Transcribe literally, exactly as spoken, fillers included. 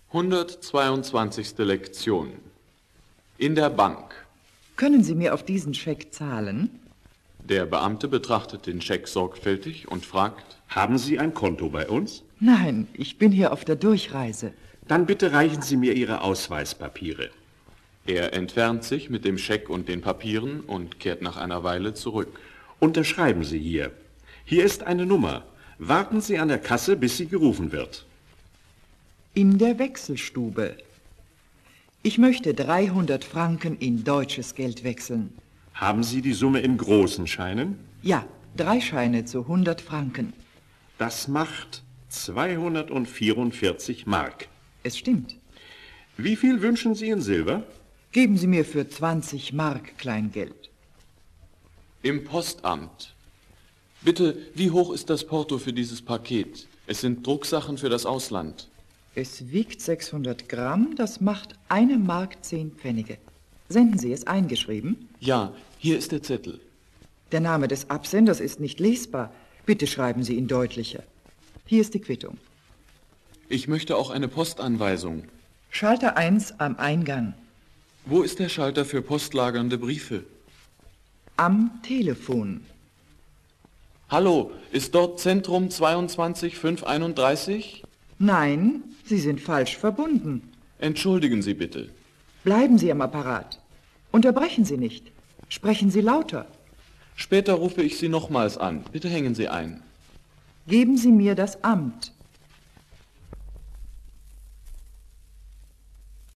hundertzweiundzwanzigste Lektion. In der Bank. Können Sie mir auf diesen Scheck zahlen? Der Beamte betrachtet den Scheck sorgfältig und fragt: Haben Sie ein Konto bei uns? Nein, ich bin hier auf der Durchreise. Dann bitte reichen Sie mir Ihre Ausweispapiere. Er entfernt sich mit dem Scheck und den Papieren und kehrt nach einer Weile zurück. Unterschreiben Sie hier. Hier ist eine Nummer. Warten Sie an der Kasse, bis sie gerufen wird. In der Wechselstube. Ich möchte dreihundert Franken in deutsches Geld wechseln. Haben Sie die Summe in großen Scheinen? Ja, drei Scheine zu hundert Franken. Das macht zweihundertvierundvierzig Mark. Es stimmt. Wie viel wünschen Sie in Silber? Geben Sie mir für zwanzig Mark Kleingeld. Im Postamt. Bitte, wie hoch ist das Porto für dieses Paket? Es sind Drucksachen für das Ausland. Es wiegt sechshundert Gramm, das macht eine Mark zehn Pfennige. Senden Sie es eingeschrieben? Ja, hier ist der Zettel. Der Name des Absenders ist nicht lesbar. Bitte schreiben Sie ihn deutlicher. Hier ist die Quittung. Ich möchte auch eine Postanweisung. Schalter eins am Eingang. Wo ist der Schalter für postlagernde Briefe? Am Telefon. Hallo, ist dort Zentrum zweiundzwanzig fünf einunddreißig? Nein, Sie sind falsch verbunden. Entschuldigen Sie bitte. Bleiben Sie am Apparat. Unterbrechen Sie nicht. Sprechen Sie lauter. Später rufe ich Sie nochmals an. Bitte hängen Sie ein. Geben Sie mir das Amt.